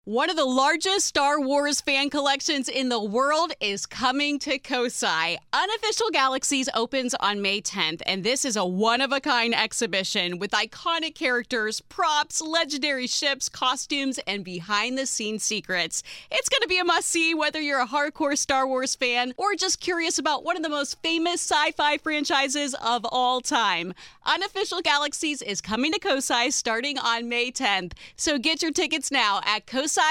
One of the largest Star Wars fan collections in the world is coming to Kosai. Unofficial Galaxies opens on May 10th, and this is a one-of-a-kind exhibition with iconic characters, props, legendary ships, costumes, and behind-the-scenes secrets. It's going to be a must-see whether you're a hardcore Star Wars fan or just curious about one of the most famous sci-fi franchises of all time. Unofficial Galaxies is coming to Kosai starting on May 10th, so get your tickets now at kosai.org.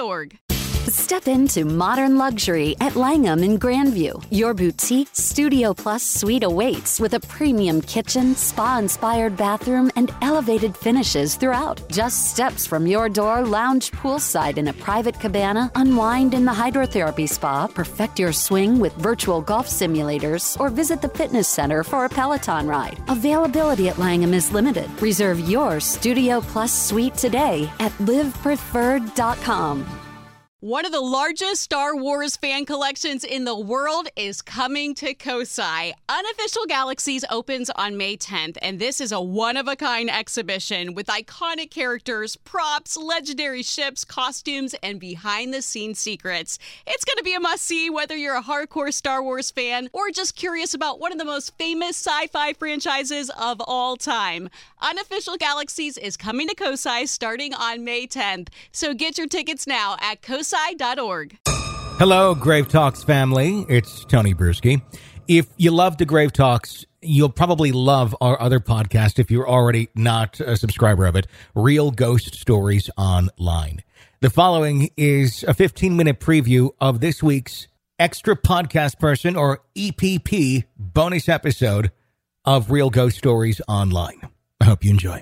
Step into modern luxury at Langham in Grandview. Your boutique Studio Plus suite awaits with a premium kitchen, spa-inspired bathroom, and elevated finishes throughout. Just steps from your door, lounge poolside in a private cabana, unwind in the hydrotherapy spa, perfect your swing with virtual golf simulators, or visit the fitness center for a Peloton ride. Availability at Langham is limited. Reserve your Studio Plus suite today at livepreferred.com. One of the largest Star Wars fan collections in the world is coming to Kosai. Unofficial Galaxies opens on May 10th, and this is a one-of-a-kind exhibition with iconic characters, props, legendary ships, costumes, and behind-the-scenes secrets. It's going to be a must-see whether you're a hardcore Star Wars fan or just curious about one of the most famous sci-fi franchises of all time. Unofficial Galaxies is coming to Kosai starting on May 10th, so get your tickets now at kosai.org. Hello, Grave Talks family. It's Tony Bruschi. If you love the Grave Talks, you'll probably love our other podcast if you're already not a subscriber of it, Real Ghost Stories Online. The following is a 15-minute preview of this week's Extra Podcast Person, or EPP, bonus episode of Real Ghost Stories Online. I hope you enjoy.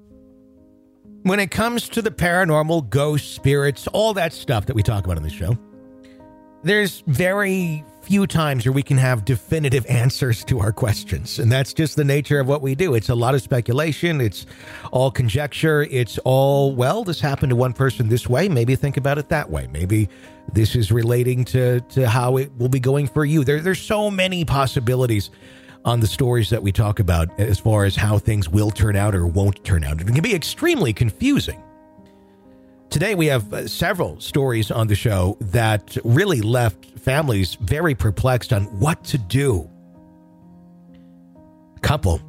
When it comes to the paranormal, ghosts, spirits, all that stuff that we talk about on the show, there's very few times where we can have definitive answers to our questions. And that's just the nature of what we do. It's a lot of speculation. It's all conjecture. It's all, well, this happened to one person this way. Maybe think about it that way. Maybe this is relating to how it will be going for you. There's so many possibilities on the stories that we talk about as far as how things will turn out or won't turn out. It can be extremely confusing. Today we have several stories on the show that really left families very perplexed on what to do. A couple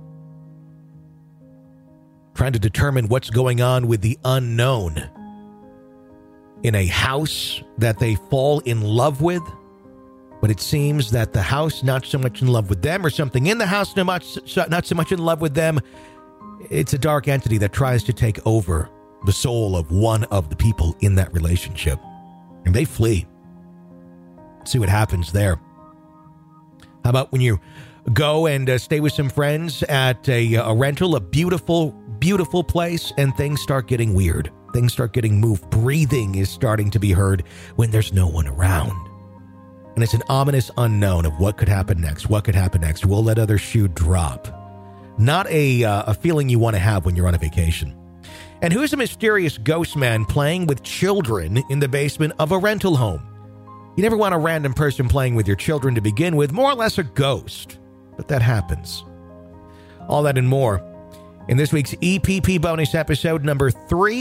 trying to determine what's going on with the unknown in a house that they fall in love with. But it seems that the house, not so much in love with them, or something in the house, not so much in love with them. It's a dark entity that tries to take over the soul of one of the people in that relationship. And they flee. See what happens there. How about when you go and stay with some friends at a rental, a beautiful, beautiful place, and things start getting weird. Things start getting moved. Breathing is starting to be heard when there's no one around. And it's an ominous unknown of what could happen next. What could happen next? Will that other shoe drop? Not a feeling you want to have when you're on a vacation. And who's a mysterious ghost man playing with children in the basement of a rental home? You never want a random person playing with your children to begin with, more or less a ghost. But that happens. All that and more in this week's EPP bonus episode number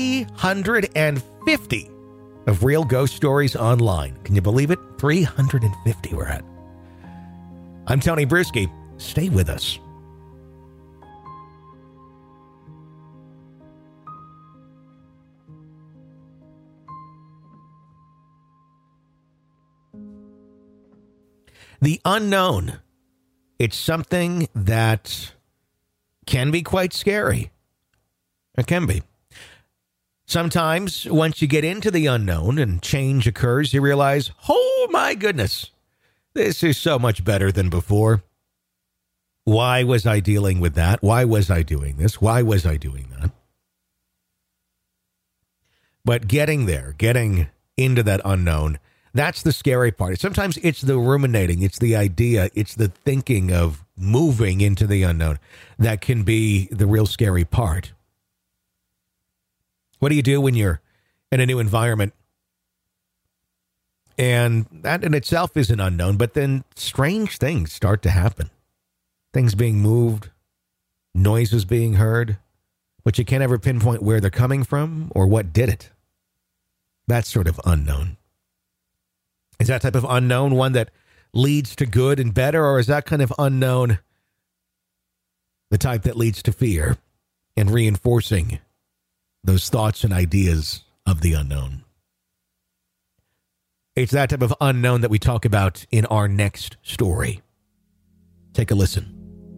350. Of Real Ghost Stories Online. Can you believe it? 350 we're at. I'm Tony Bruschi. Stay with us. The unknown. It's something that can be quite scary. It can be. Sometimes, once you get into the unknown and change occurs, you realize, oh my goodness, this is so much better than before. Why was I dealing with that? Why was I doing this? Why was I doing that? But getting there, getting into that unknown, that's the scary part. Sometimes it's the ruminating, it's the idea, it's the thinking of moving into the unknown that can be the real scary part. What do you do when you're in a new environment? And that in itself is an unknown, but then strange things start to happen. Things being moved, noises being heard, but you can't ever pinpoint where they're coming from or what did it. That sort of unknown. Is that type of unknown one that leads to good and better, or is that kind of unknown the type that leads to fear and reinforcing those thoughts and ideas of the unknown? It's that type of unknown that we talk about in our next story. Take a listen.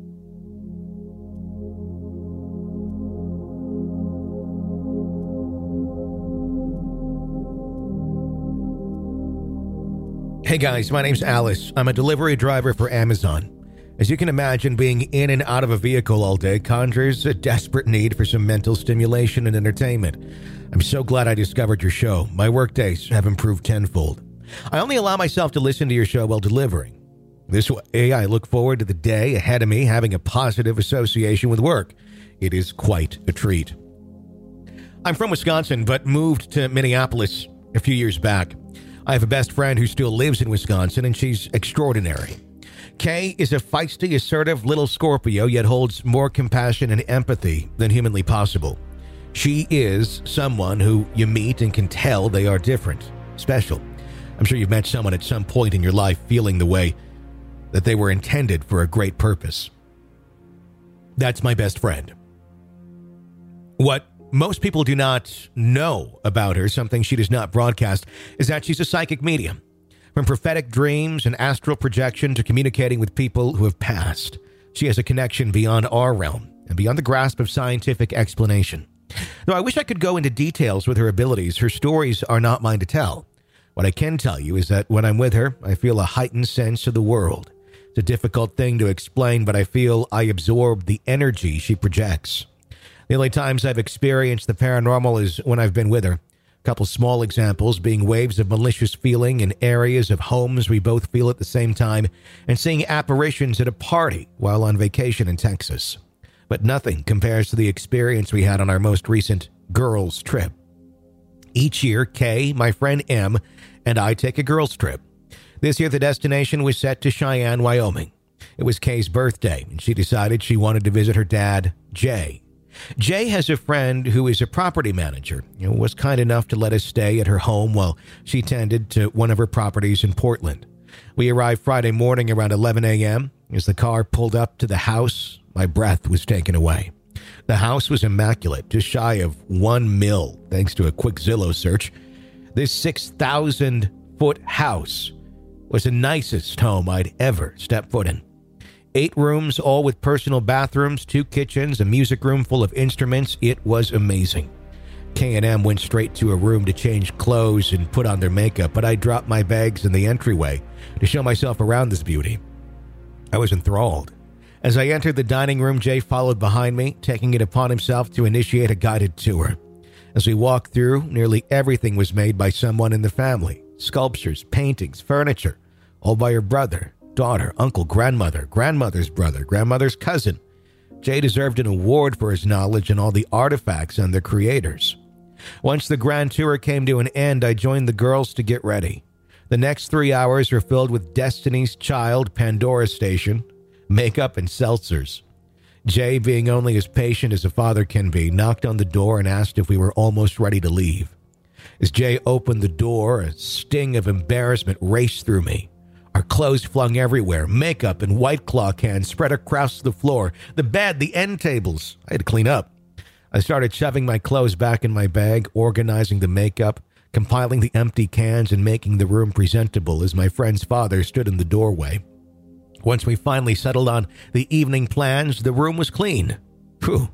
Hey guys, my name's Alice. I'm a delivery driver for Amazon. As you can imagine, being in and out of a vehicle all day conjures a desperate need for some mental stimulation and entertainment. I'm so glad I discovered your show. My work days have improved tenfold. I only allow myself to listen to your show while delivering. This way, I look forward to the day ahead of me having a positive association with work. It is quite a treat. I'm from Wisconsin, but moved to Minneapolis a few years back. I have a best friend who still lives in Wisconsin, and she's extraordinary. Kay is a feisty, assertive little Scorpio, yet holds more compassion and empathy than humanly possible. She is someone who you meet and can tell they are different, special. I'm sure you've met someone at some point in your life feeling the way that they were intended for a great purpose. That's my best friend. What most people do not know about her, something she does not broadcast, is that she's a psychic medium. From prophetic dreams and astral projection to communicating with people who have passed, she has a connection beyond our realm and beyond the grasp of scientific explanation. Though I wish I could go into details with her abilities, her stories are not mine to tell. What I can tell you is that when I'm with her, I feel a heightened sense of the world. It's a difficult thing to explain, but I feel I absorb the energy she projects. The only times I've experienced the paranormal is when I've been with her. A couple small examples being waves of malicious feeling in areas of homes we both feel at the same time, and seeing apparitions at a party while on vacation in Texas. But nothing compares to the experience we had on our most recent girls' trip. Each year, Kay, my friend M, and I take a girls' trip. This year, the destination was set to Cheyenne, Wyoming. It was Kay's birthday, and she decided she wanted to visit her dad, Jay. Jay has a friend who is a property manager and was kind enough to let us stay at her home while she tended to one of her properties in Portland. We arrived Friday morning around 11 a.m. As the car pulled up to the house, my breath was taken away. The house was immaculate, just shy of $1 million, thanks to a quick Zillow search. This 6,000-foot house was the nicest home I'd ever stepped foot in. 8 rooms, all with personal bathrooms, 2 kitchens, a music room full of instruments. It was amazing. K&M went straight to a room to change clothes and put on their makeup, but I dropped my bags in the entryway to show myself around this beauty. I was enthralled. As I entered the dining room, Jay followed behind me, taking it upon himself to initiate a guided tour. As we walked through, nearly everything was made by someone in the family. Sculptures, paintings, furniture, all by her brother, daughter, uncle, grandmother, grandmother's brother, grandmother's cousin. Jay deserved an award for his knowledge and all the artifacts and their creators. Once the grand tour came to an end, I joined the girls to get ready. The next 3 hours were filled with Destiny's Child, Pandora Station, makeup, and seltzers. Jay, being only as patient as a father can be, knocked on the door and asked if we were almost ready to leave. As Jay opened the door, a sting of embarrassment raced through me. Our clothes flung everywhere, makeup and White Claw cans spread across the floor, the bed, the end tables. I had to clean up. I started shoving my clothes back in my bag, organizing the makeup, compiling the empty cans, and making the room presentable as my friend's father stood in the doorway. Once we finally settled on the evening plans, the room was clean. Phew.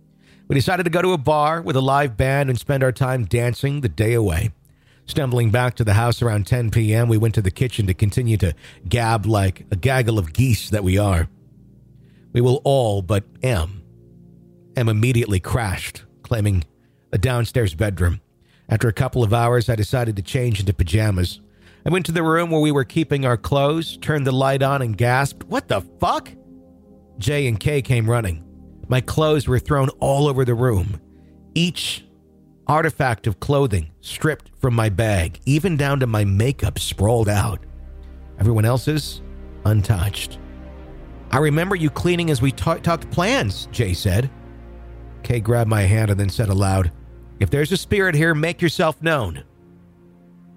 We decided to go to a bar with a live band and spend our time dancing the day away. Stumbling back to the house around 10 p.m., we went to the kitchen to continue to gab like a gaggle of geese that we are. We will all but M. M immediately crashed, claiming a downstairs bedroom. After a couple of hours, I decided to change into pajamas. I went to the room where we were keeping our clothes, turned the light on, and gasped, "What the fuck?" Jay and Kay came running. My clothes were thrown all over the room. Each artifact of clothing stripped from my bag, even down to my makeup sprawled out. Everyone else's untouched. "I remember you cleaning as we talked plans," Jay said. Kay grabbed my hand and then said aloud, "If there's a spirit here, make yourself known."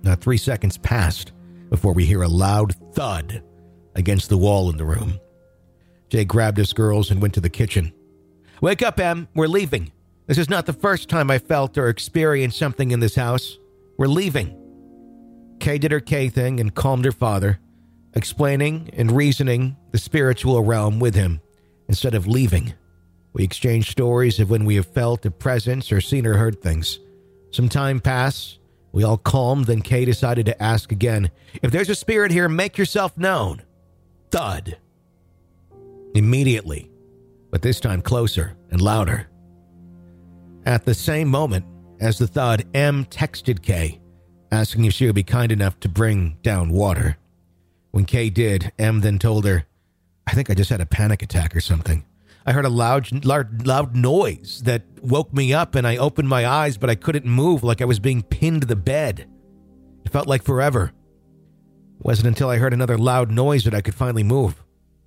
Not 3 seconds passed before we hear a loud thud against the wall in the room. Jay grabbed his girls and went to the kitchen. "Wake up, Em. We're leaving. This is not the first time I felt or experienced something in this house. We're leaving." Kay did her Kay thing and calmed her father, explaining and reasoning the spiritual realm with him instead of leaving. We exchanged stories of when we have felt a presence or seen or heard things. Some time passed. We all calmed, then Kay decided to ask again, "If there's a spirit here, make yourself known." Thud. Immediately, but this time closer and louder. At the same moment as the thud, Em texted Kay, asking if she would be kind enough to bring down water. When Kay did, Em then told her, "I think I just had a panic attack or something. I heard a loud noise that woke me up and I opened my eyes, but I couldn't move, like I was being pinned to the bed. It felt like forever. It wasn't until I heard another loud noise that I could finally move."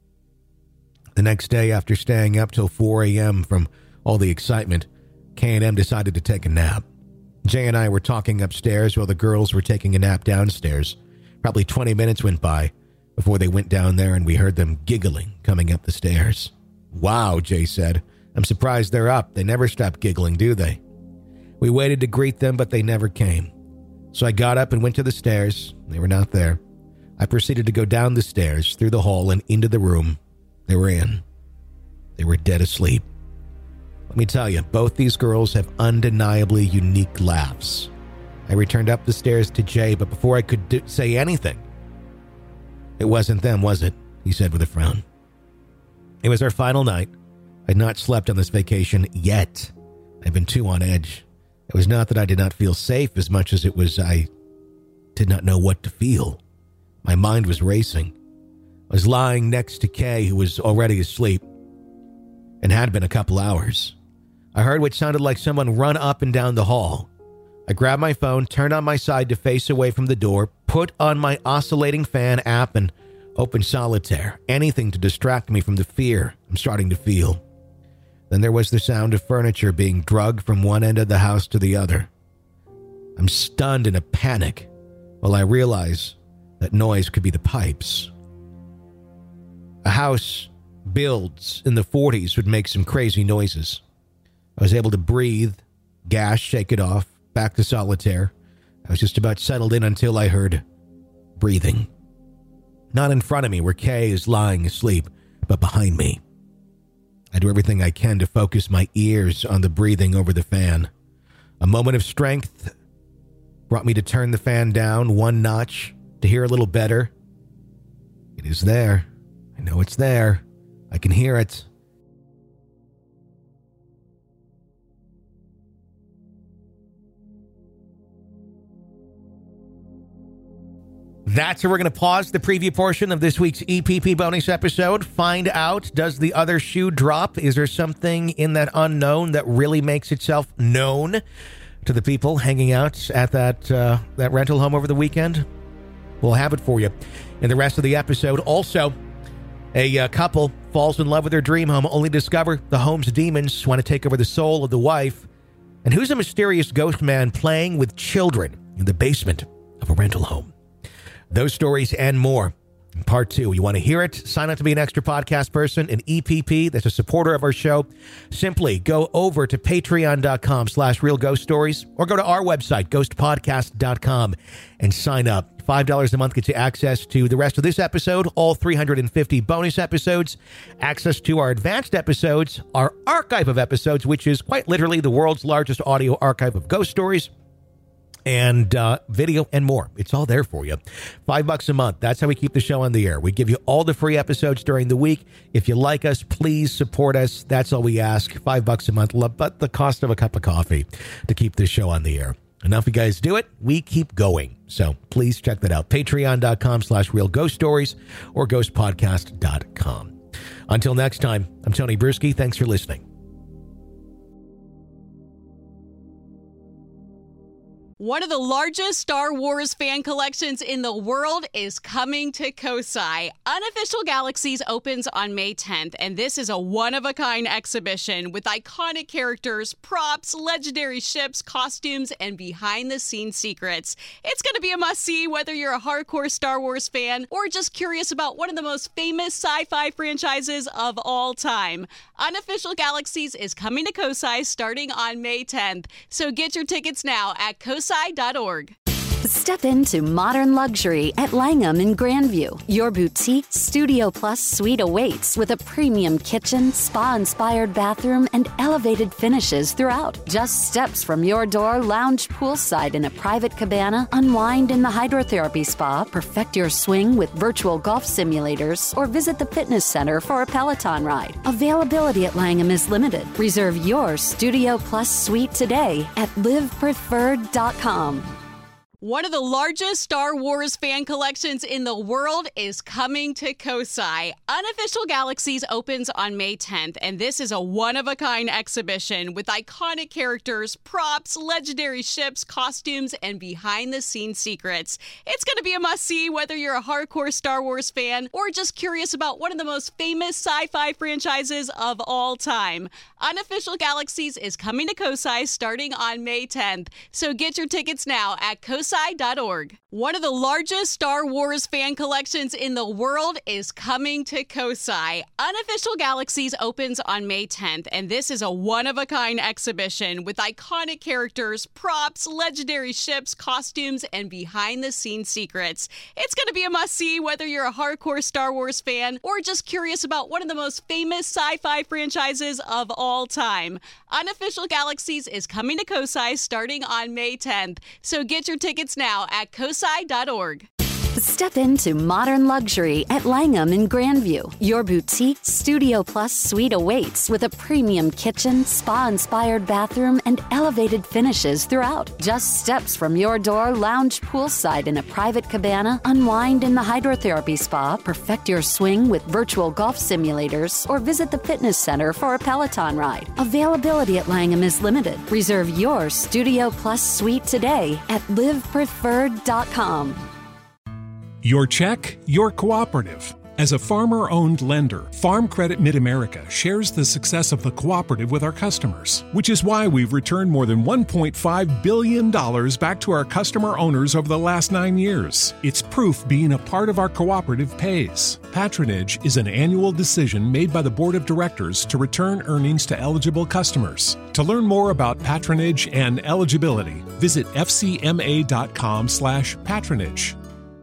The next day, after staying up till 4 a.m. from all the excitement, Kay and Em decided to take a nap. Jay and I were talking upstairs while the girls were taking a nap downstairs. Probably 20 minutes went by before they went down there and we heard them giggling coming up the stairs. "Wow," Jay said. "I'm surprised they're up. They never stop giggling, do they?" We waited to greet them, but they never came. So I got up and went to the stairs. They were not there. I proceeded to go down the stairs, through the hall, and into the room they were in. They were dead asleep. Let me tell you, both these girls have undeniably unique laughs. I returned up the stairs to Jay, but before I could say anything, "It wasn't them, was it?" he said with a frown. It was our final night. I'd not slept on this vacation yet. I'd been too on edge. It was not that I did not feel safe as much as it was I did not know what to feel. My mind was racing. I was lying next to Kay, who was already asleep, and had been a couple hours. I heard what sounded like someone run up and down the hall. I grabbed my phone, turned on my side to face away from the door, put on my oscillating fan app, and opened Solitaire. Anything to distract me from the fear I'm starting to feel. Then there was the sound of furniture being dragged from one end of the house to the other. I'm stunned in a panic while I realize that noise could be the pipes. A house built in the 40s would make some crazy noises. I was able to breathe, gas, shake it off, back to Solitaire. I was just about settled in until I heard breathing. Not in front of me where Kay is lying asleep, but behind me. I do everything I can to focus my ears on the breathing over the fan. A moment of strength brought me to turn the fan down one notch to hear a little better. It is there. I know it's there. I can hear it. That's where we're going to pause the preview portion of this week's EPP bonus episode. Find out, does the other shoe drop? Is there something in that unknown that really makes itself known to the people hanging out at that rental home over the weekend? We'll have it for you in the rest of the episode. Also, a couple falls in love with their dream home, only to discover the home's demons want to take over the soul of the wife. And who's a mysterious ghost man playing with children in the basement of a rental home? Those stories and more in part 2. You want to hear it? Sign up to be an extra podcast person, an EPP that's a supporter of our show. Simply go over to patreon.com/realghoststories or go to our website, ghostpodcast.com, and sign up. $5 a month gets you access to the rest of this episode, all 350 bonus episodes, access to our advanced episodes, our archive of episodes, which is quite literally the world's largest audio archive of ghost stories, and video and more. It's all there for you. $5 a month. That's how we keep the show on the air. We give you all the free episodes during the week. If you like us, please support us. That's all we ask. $5 a month, but the cost of a cup of coffee to keep this show on the air. Enough you guys do it. We keep going. So please check that out. Patreon.com/realghoststories or ghostpodcast.com. Until next time, I'm Tony Bruschi. Thanks for listening. One of the largest Star Wars fan collections in the world is coming to Kosai. Unofficial Galaxies opens on May 10th, and this is a one-of-a-kind exhibition with iconic characters, props, legendary ships, costumes, and behind-the-scenes secrets. It's going to be a must-see whether you're a hardcore Star Wars fan or just curious about one of the most famous sci-fi franchises of all time. Unofficial Galaxies is coming to Kosai starting on May 10th, so get your tickets now at kosai.org. Step into modern luxury at Langham in Grandview. Your boutique Studio Plus suite awaits with a premium kitchen, spa-inspired bathroom, and elevated finishes throughout. Just steps from your door, lounge poolside in a private cabana, unwind in the hydrotherapy spa, perfect your swing with virtual golf simulators, or visit the fitness center for a Peloton ride. Availability at Langham is limited. Reserve your Studio Plus suite today at livepreferred.com. One of the largest Star Wars fan collections in the world is coming to Kosai. Unofficial Galaxies opens on May 10th, and this is a one-of-a-kind exhibition with iconic characters, props, legendary ships, costumes, and behind-the-scenes secrets. It's going to be a must-see whether you're a hardcore Star Wars fan or just curious about one of the most famous sci-fi franchises of all time. Unofficial Galaxies is coming to Kosai starting on May 10th, so get your tickets now at kosai.org. One of the largest Star Wars fan collections in the world is coming to Kosai. Unofficial Galaxies opens on May 10th, and this is a one-of-a-kind exhibition with iconic characters, props, legendary ships, costumes, and behind-the-scenes secrets. It's going to be a must-see whether you're a hardcore Star Wars fan or just curious about one of the most famous sci-fi franchises of all time. Unofficial Galaxies is coming to Kosai starting on May 10th, so get your tickets now at kosai.org. Step into modern luxury at Langham in Grandview. Your boutique Studio Plus suite awaits with a premium kitchen, spa-inspired bathroom, and elevated finishes throughout. Just steps from your door, lounge poolside in a private cabana, unwind in the hydrotherapy spa, perfect your swing with virtual golf simulators, or visit the fitness center for a Peloton ride. Availability at Langham is limited. Reserve your Studio Plus suite today at livepreferred.com. Your check, your cooperative. As a farmer-owned lender, Farm Credit Mid-America shares the success of the cooperative with our customers, which is why we've returned more than $1.5 billion back to our customer owners over the last 9 years. It's proof being a part of our cooperative pays. Patronage is an annual decision made by the Board of Directors to return earnings to eligible customers. To learn more about patronage and eligibility, visit fcma.com/patronage.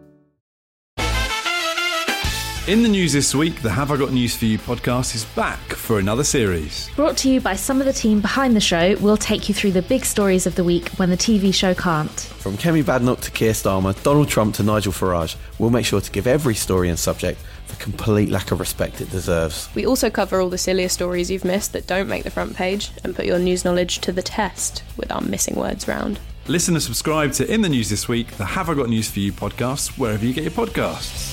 In the news this week, the Have I Got News For You podcast is back for another series. Brought to you by some of the team behind the show, we'll take you through the big stories of the week when the TV show can't. From Kemi Badnock to Keir Starmer, Donald Trump to Nigel Farage, we'll make sure to give every story and subject the complete lack of respect it deserves. We also cover all the sillier stories you've missed that don't make the front page and put your news knowledge to the test with our missing words round. Listen and subscribe to In the News This Week, the Have I Got News For You podcast, wherever you get your podcasts.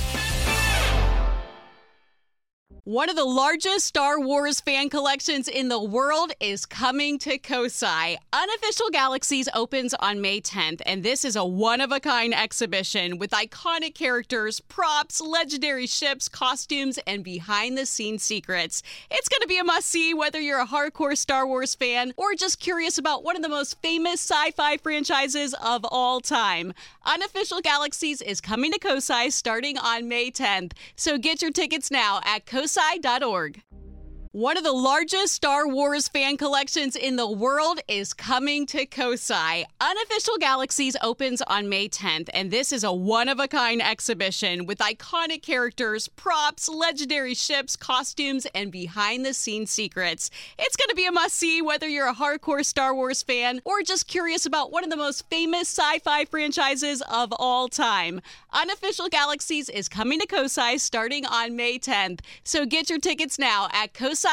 One of the largest Star Wars fan collections in the world is coming to Kosai. Unofficial Galaxies opens on May 10th, and this is a one-of-a-kind exhibition with iconic characters, props, legendary ships, costumes, and behind-the-scenes secrets. It's going to be a must-see whether you're a hardcore Star Wars fan or just curious about one of the most famous sci-fi franchises of all time. Unofficial Galaxies is coming to Kosai starting on May 10th, so get your tickets now at kosai.org. One of the largest Star Wars fan collections in the world is coming to Kosai. Unofficial Galaxies opens on May 10th, and this is a one-of-a-kind exhibition with iconic characters, props, legendary ships, costumes, and behind-the-scenes secrets. It's going to be a must-see whether you're a hardcore Star Wars fan or just curious about one of the most famous sci-fi franchises of all time. Unofficial Galaxies is coming to Kosai starting on May 10th, so get your tickets now at kosai.org.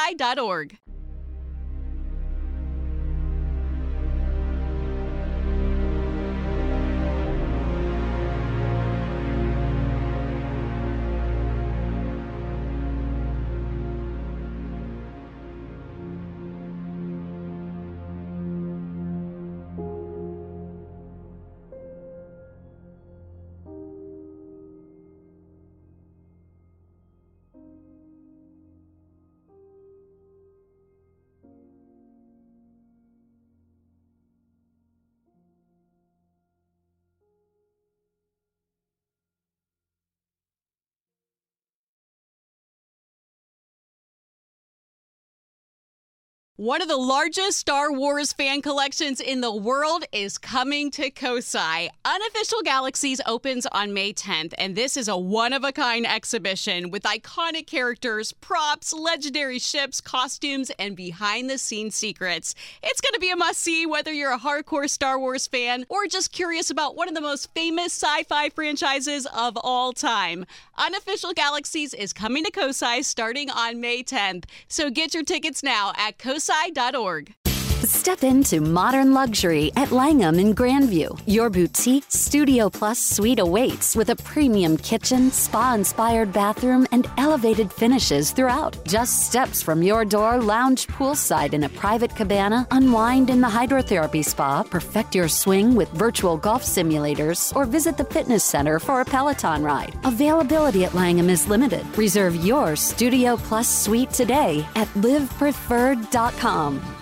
One of the largest Star Wars fan collections in the world is coming to Kosai. Unofficial Galaxies opens on May 10th, and this is a one-of-a-kind exhibition with iconic characters, props, legendary ships, costumes, and behind-the-scenes secrets. It's going to be a must-see whether you're a hardcore Star Wars fan or just curious about one of the most famous sci-fi franchises of all time. Unofficial Galaxies is coming to Kosai starting on May 10th, so get your tickets now at kosai.org. Step into modern luxury at Langham in Grandview. Your boutique Studio Plus suite awaits with a premium kitchen, spa-inspired bathroom, and elevated finishes throughout. Just steps from your door, lounge poolside in a private cabana, unwind in the hydrotherapy spa, perfect your swing with virtual golf simulators, or visit the fitness center for a Peloton ride. Availability at Langham is limited. Reserve your Studio Plus suite today at livepreferred.com.